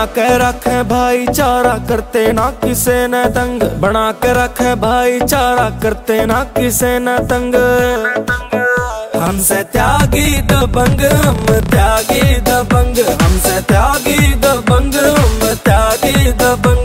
बना के रखे भाईचारा, करते ना किसे न तंग। बना के रखे भाईचारा, करते ना किसे न तंग। हमसे त्यागी दबंग, हम त्यागी दबंग। हमसे त्यागी दबंग, हम त्यागी दबंग।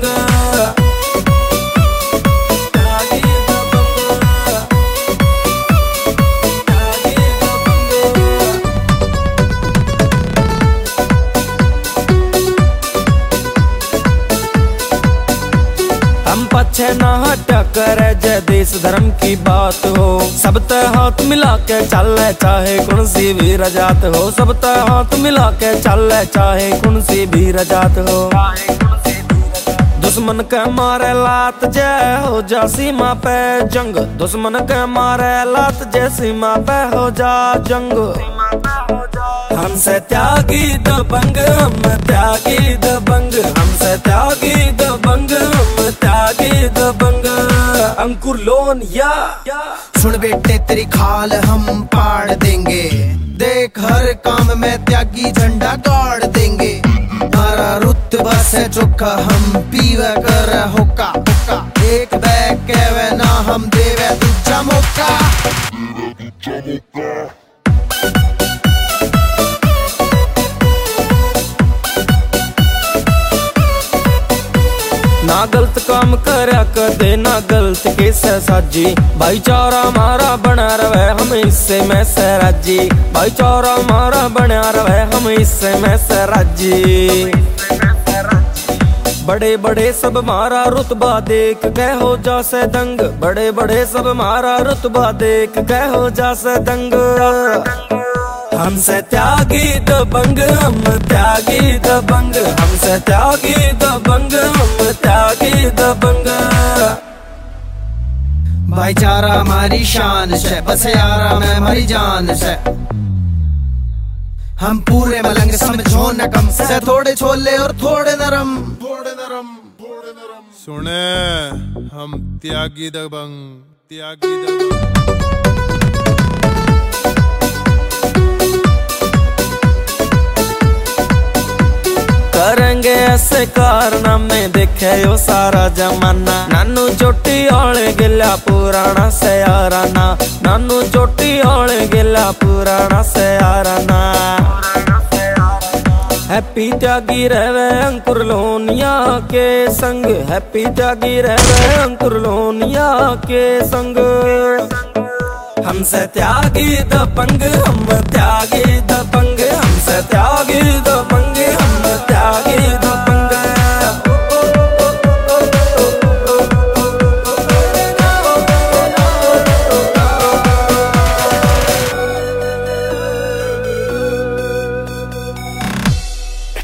हम पछे ना हटा करे जय देश धर्म की बात हो। सब ते हाथ मिला के चले चाहे कौन सी भी रजात हो। सब ते हाथ मिला के चले चाहे कौन सी भी रजात हो। दुश्मन के मारे लात जय हो जा सीमा पे जंग। दुश्मन के मारे लात जय सीमा पे हो जा जंग। हमसे त्यागी दबंग, हम त्यागी दबंग। हमसे त्यागी दबंग, हम त्यागी दबंग। अंकुर लोनिया सुन बेटे तेरी खाल हम पाड़ देंगे। देख हर काम में त्यागी झंडा गाड़ देंगे। हमारा रुतबा से चौका हम पीवा कर होका। एक बैग कहवे ना हम देवे दूजा मौका। ना गलत काम करया कदे ना गलत कैसे साजी। भाईचारा हमारा बना रहे हम इससे में से राजी। भाईचारा हमारा बना रहे हम इससे में से राजी। बड़े बड़े सब हमारा रुतबा देख के हो जा से दंग। बड़े बड़े सब हमारा रुतबा देख के हो जा से दंग। हमसे त्यागी दबंग, हम त्यागी दबंग। हमसे त्यागी दबंग, हम त्यागी दबंग। भाईचारा हमारी शान से, बस यारा मैं हमारी जान से। हम पूरे मलंग समझो न कम से। थोड़े छोले और थोड़े नरम। सुने हम त्यागी दबंग, त्यागी दबंग। करेंगे ऐसे कारनामे देखे यो सारा जमाना। नानू चोटी ओले गिला पुराना से याराना। नानू चोटी ओले गिला पुराना से याराना। हैप्पी त्यागी रहवे अंकुर लोनिया के संग। हैप्पी त्यागी रहवे अंकुर लोनिया के संग। हमसे त्यागी दबंग, हम त्यागी